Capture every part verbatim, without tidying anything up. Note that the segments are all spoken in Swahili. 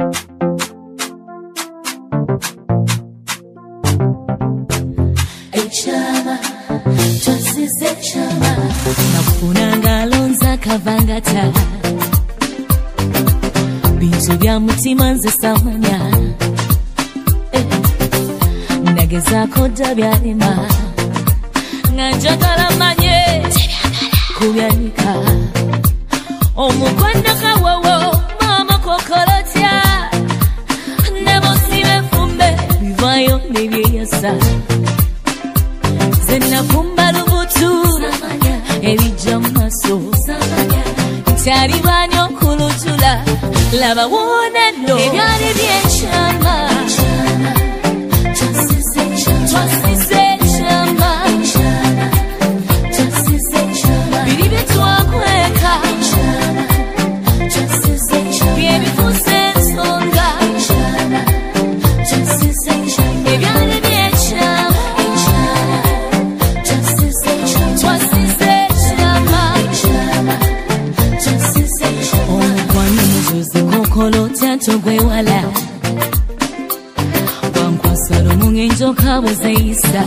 Echama, twasize echama, nakufuna ngalonza kavangata, bintu bya mutima nze samanya, eh, nagezako dabyalima, nganjagala manye kubyanika, omukwano kawowo mama kokolotya, nebosibe fumbe bivayo nebyeyasa, zena kumba lubutu ebijja mumaso tali bani okulutula laba wona no ebyali byekyama twasize ekyama biri byetwakweka byebifuse ensonga ebyali byekyama togwe wala wankwasolo mungenjo kabuzeisa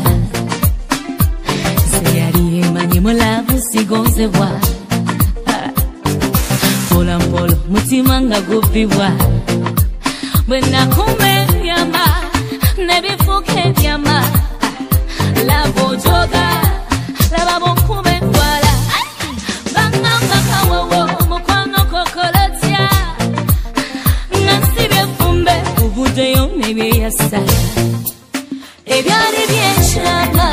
seyali emanyi mulabu sigonzebwa mpola mpolo mutima nga gubbibwa bwe nakuma ebyama nebifuuka ebyama laba ojoga laba bonkuma entwala bangamba kawowo mukwano kokolotya ubudeyo nebyeyasa ebyali byekyama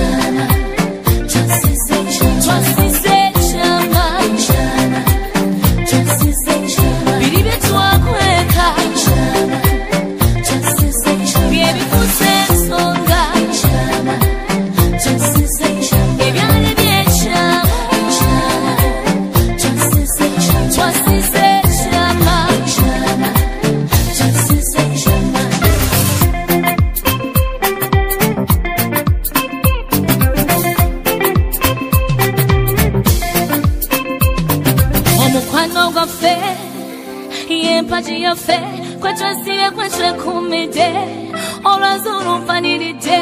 twasize ekyama biri byetwakweka byebifuse ensonga ebyali byekyama twasize ekyama omukwano gwaffe yempaji yaffe kwetwasibe kwetwekumidde olwazulu nfaniridde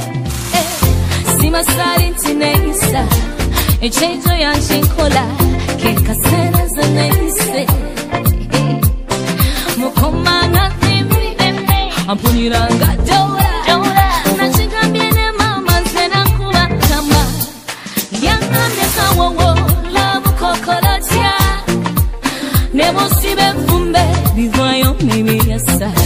simasali nti neyisa ekyejo yankinkola kekaseera ze neyise mukomanga thimbi ampunyiranga dola nakigambye ne mama nze nakuba kama yangambye kawowo labukokolotya nebosibe fumbe bivayo nebyeyasa